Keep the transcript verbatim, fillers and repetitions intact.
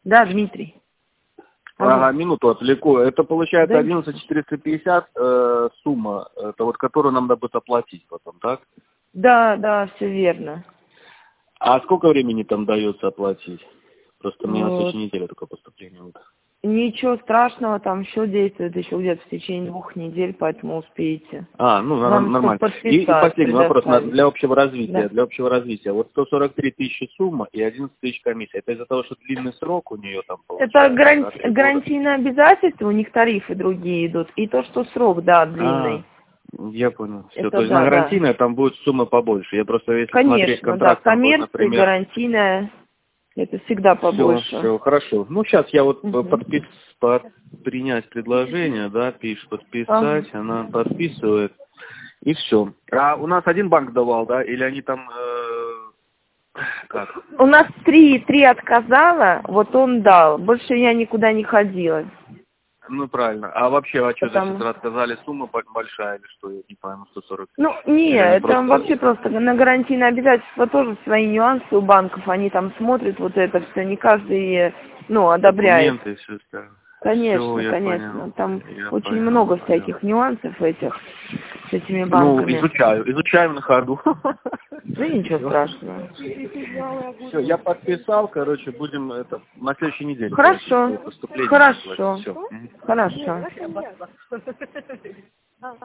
Да, Дмитрий. Ага, минуту отвлеку. Это получается Да. одиннадцать четыреста пятьдесят э, сумма, это вот которую нам надо будет оплатить потом, так? Да, да, все верно. А сколько времени там дается оплатить? Просто у меня на Вот. следующей неделе только поступление будет. Ничего страшного, там счет действует еще где-то в течение двух недель, поэтому успеете. А, ну Вам нормально. И, и подписать, последний вопрос на- предоставить. для общего развития. Да. Для общего развития. Вот сто сорок три тысячи сумма и одиннадцать тысяч комиссия. Это из-за того, что длинный срок у нее там получается? Это гаранти... да, три года? гарантийные обязательства, у них тарифы другие идут. И то, что срок, да, длинный. А, я понял. Все. Это То есть да, на да. гарантийное там будет сумма побольше. Я просто, если смотреть Конечно, да. контракт, там будет, Коммерция, например... гарантийная, это всегда Все, побольше. все, хорошо. Ну, сейчас я вот Угу. подпис... под... принять предложение, да, пишет подписать, Ага. она подписывает, и все. А у нас один банк давал, да, или они там... Э... Как? У нас три, три отказала, вот он дал. Больше я никуда не ходила. Ну, правильно. А вообще, а что, Потому... значит, отказали, сумма бо- большая или что? Я не пойму, сто сорок Ну, тысяч. не, Или они там просто... вообще просто на гарантийные обязательства тоже свои нюансы у банков. Они там смотрят вот это все, не каждый, ну, одобряет. Документы и все остальное. Все, Конечно, я конечно. понял. Там Я очень понял, много понял. всяких нюансов этих с этими Ну, банками. изучаю, изучаем на ходу. Да ничего страшного. Все, я подписал, короче, будем это на следующей неделе, короче, Хорошо, поступление. хорошо, Все. хорошо.